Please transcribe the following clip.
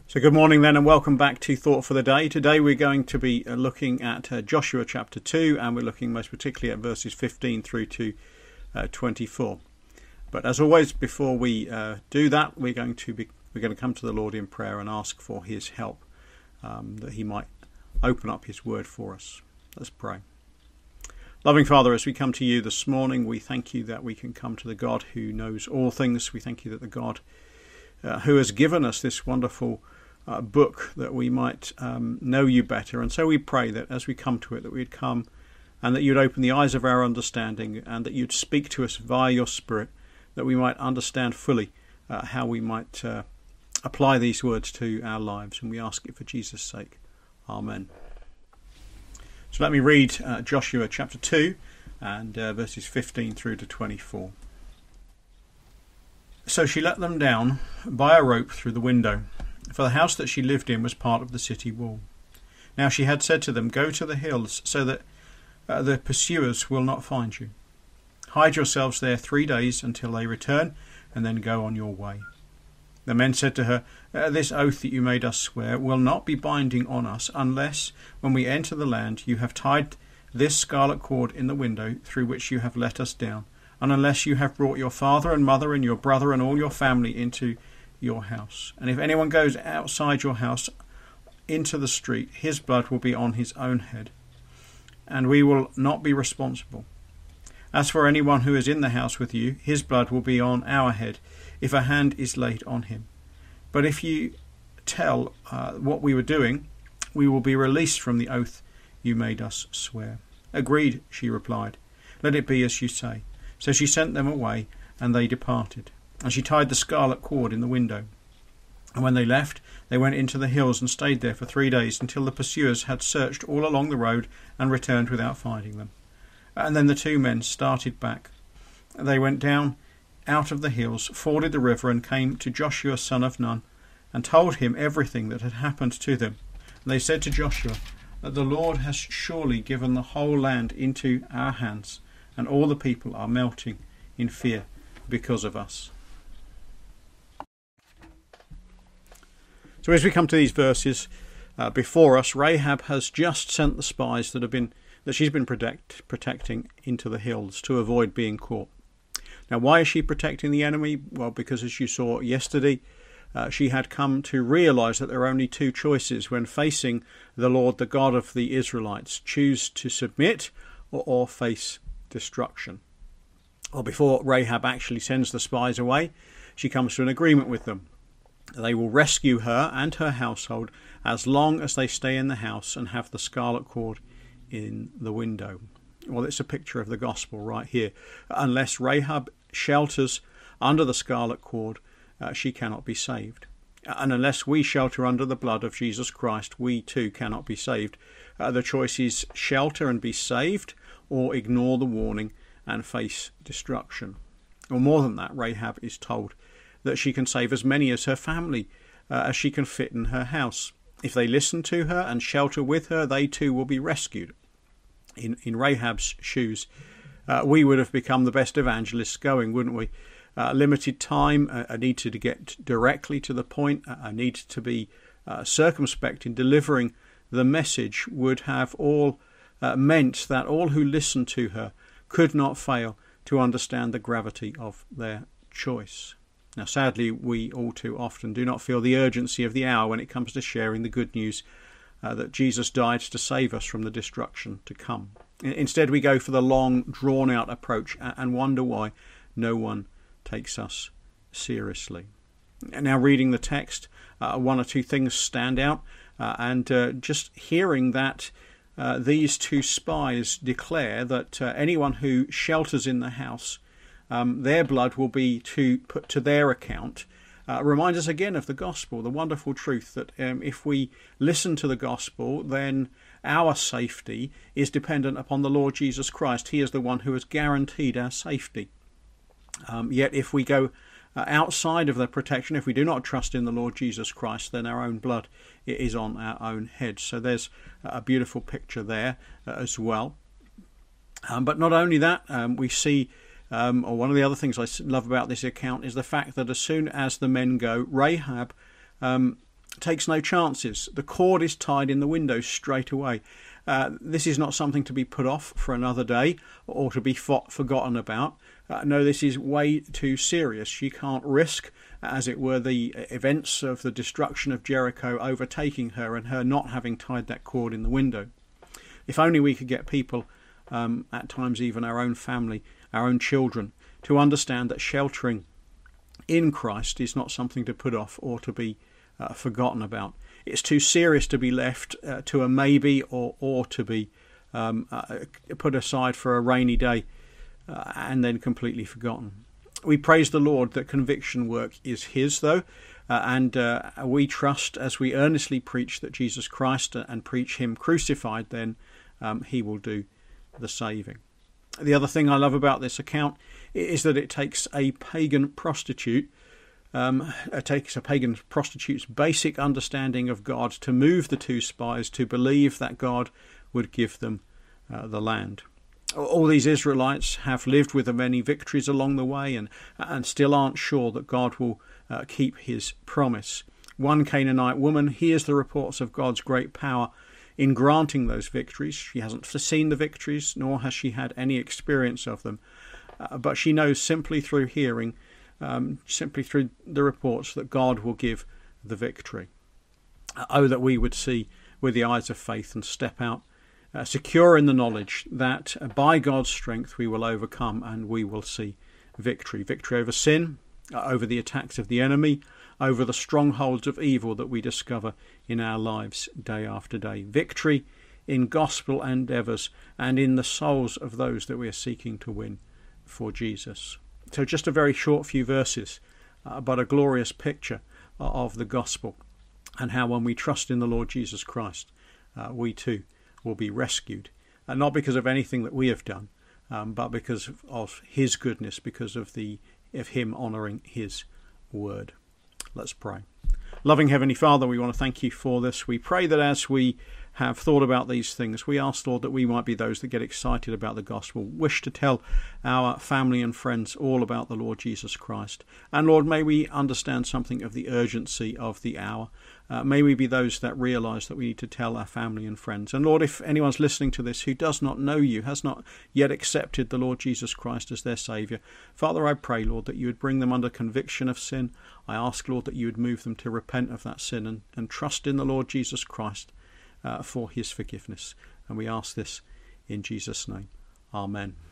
So good morning then, and welcome back to Thought for the Day. Today we're going to be looking at Joshua chapter 2, and we're looking most particularly at verses 15 through to 24. But as always, before we do that, we're going to come to the Lord in prayer and ask for his help, that he might open up his word for us. Let's pray. Loving Father, as we come to you this morning, we thank you that we can come to the God who knows all things. We thank you that the God who has given us this wonderful book, that we might know you better. And so we pray that as we come to it, that we'd come and that you'd open the eyes of our understanding, and that you'd speak to us via your Spirit, that we might understand fully how we might apply these words to our lives. And we ask it for Jesus' sake. Amen. So let me read Joshua chapter 2 and verses 15 through to 24. So she let them down by a rope through the window, for the house that she lived in was part of the city wall. Now she had said to them, "Go to the hills, so that the pursuers will not find you. Hide yourselves there 3 days until they return, and then go on your way." The men said to her, "This oath that you made us swear will not be binding on us, unless, when we enter the land, you have tied this scarlet cord in the window through which you have let us down, and unless you have brought your father and mother and your brother and all your family into your house. And if anyone goes outside your house into the street, his blood will be on his own head, and we will not be responsible. As for anyone who is in the house with you, his blood will be on our head, if a hand is laid on him. But if you tell what we were doing, we will be released from the oath you made us swear." "Agreed," she replied. "Let it be as you say." So she sent them away, and they departed. And she tied the scarlet cord in the window. And when they left, they went into the hills and stayed there for 3 days, until the pursuers had searched all along the road and returned without finding them. And then the two men started back. They went down out of the hills, forded the river, and came to Joshua son of Nun, and told him everything that had happened to them. And they said to Joshua, "That the Lord has surely given the whole land into our hands, and all the people are melting in fear because of us." So as we come to these verses before us, Rahab has just sent the spies that she's been protecting into the hills to avoid being caught. Now, why is she protecting the enemy? Well, because as you saw yesterday, she had come to realise that there are only two choices when facing the Lord, the God of the Israelites: choose to submit or face destruction. Well, before Rahab actually sends the spies away, she comes to an agreement with them. They will rescue her and her household as long as they stay in the house and have the scarlet cord in the window. Well, it's a picture of the gospel right here. Unless Rahab shelters under the scarlet cord, she cannot be saved. And unless we shelter under the blood of Jesus Christ, we too cannot be saved. The choice is shelter and be saved, or ignore the warning and face destruction. Or more than that, Rahab is told that she can save as many as her family as she can fit in her house. If they listen to her and shelter with her, they too will be rescued. In Rahab's shoes, we would have become the best evangelists going, wouldn't we? Limited time, a need to get directly to the point, a need to be circumspect in delivering the message would have all meant that all who listened to her could not fail to understand the gravity of their choice. Now, sadly, we all too often do not feel the urgency of the hour when it comes to sharing the good news that Jesus died to save us from the destruction to come. Instead, we go for the long, drawn-out approach and wonder why no one takes us seriously. Now, reading the text, one or two things stand out, and just hearing that these two spies declare that anyone who shelters in the house, their blood will be put to their account, reminds us again of the gospel, the wonderful truth that if we listen to the gospel, then our safety is dependent upon the Lord Jesus Christ. He is the one who has guaranteed our safety. Yet if we go outside of the protection, if we do not trust in the Lord Jesus Christ, then our own blood is on our own heads. So there's a beautiful picture there as well. But not only that, we see, or one of the other things I love about this account is the fact that as soon as the men go, Rahab takes no chances. The cord is tied in the window straight away. This is not something to be put off for another day or to be forgotten about. No, this is way too serious. She can't risk, as it were, the events of the destruction of Jericho overtaking her and her not having tied that cord in the window. If only we could get people, at times even our own family, our own children, to understand that sheltering in Christ is not something to put off or to be forgotten about. It's too serious to be left to a maybe or to be put aside for a rainy day and then completely forgotten. We praise the Lord that conviction work is his, though, and we trust as we earnestly preach that Jesus Christ and preach him crucified, then he will do the saving. The other thing I love about this account is that it takes a pagan prostitute, prostitute's basic understanding of God to move the two spies to believe that God would give them the land. All these Israelites have lived with many victories along the way and still aren't sure that God will keep his promise. One Canaanite woman hears the reports of God's great power in granting those victories. She hasn't seen the victories, nor has she had any experience of them. But she knows simply through hearing, simply through the reports, that God will give the victory. Oh, that we would see with the eyes of faith and step out, secure in the knowledge that by God's strength we will overcome and we will see victory. Victory over sin, over the attacks of the enemy, over the strongholds of evil that we discover in our lives day after day. Victory in gospel endeavours and in the souls of those that we are seeking to win for Jesus. So just a very short few verses, but a glorious picture of the gospel and how when we trust in the Lord Jesus Christ, we too will be rescued. Not because of anything that we have done, but because of his goodness, because of him honouring his word. Let's pray. Loving Heavenly Father, we want to thank you for this. We pray that as we have thought about these things, we ask, Lord, that we might be those that get excited about the gospel, wish to tell our family and friends all about the Lord Jesus Christ. And Lord, may we understand something of the urgency of the hour. May we be those that realise that we need to tell our family and friends. And Lord, if anyone's listening to this who does not know you, has not yet accepted the Lord Jesus Christ as their Saviour, Father, I pray, Lord, that you would bring them under conviction of sin. I ask, Lord, that you would move them to repent of that sin and trust in the Lord Jesus Christ for his forgiveness. And we ask this in Jesus' name. Amen.